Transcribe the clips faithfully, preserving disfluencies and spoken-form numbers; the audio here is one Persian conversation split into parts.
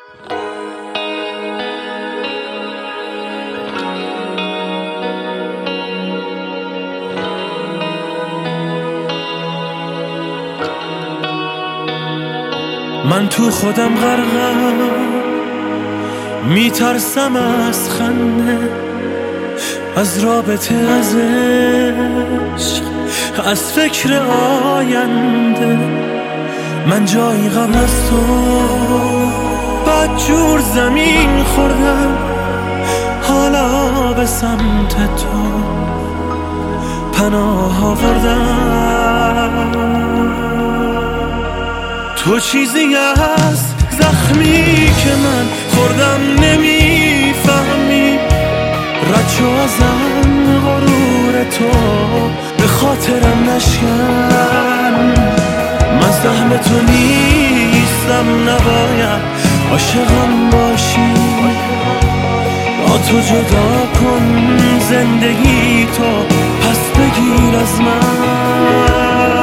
من تو خودم غرقم، میترسم از خنده، از رابطه، از عشق، از فکر آینده. من جایی قبل از تو بدجور زمین خوردم، حالا به سمت تو پناه آوردم. تو چیزی از زخمی که من خوردم نمیفهمی، رد شو ازم غرور تو به خاطرم نشکن. من زحم تو نیستم، نباید عاشقم باشی. با تو جدا کن زندگی تو، پس بگیر از من.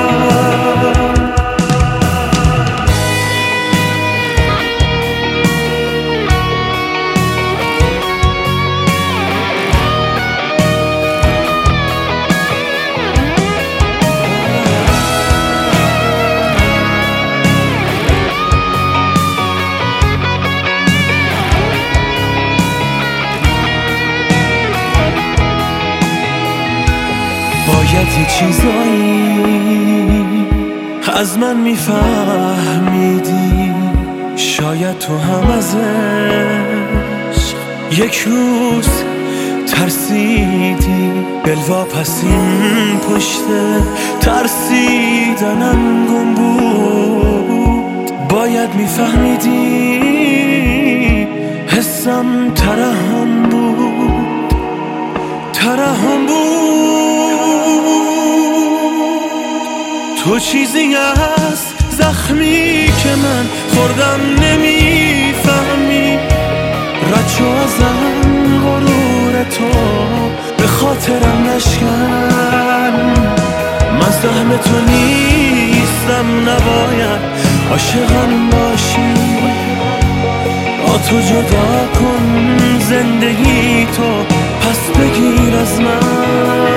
باید یه چیزایی از من میفهمیدی، شاید تو هم ازش یک روز ترسیدی. بلواپس این پشت ترسیدنم گم بود. باید میفهمیدی حسم ترحم بود، ترحم بود. تو چیزی از زخمی که من خوردم نمیفهمی، رد شو ازم غرور تو به خاطرم نشکن. من زحم تو نیستم، نباید عاشقم باشی. با تو جدا کن زندگی تو، پس بگیر از من.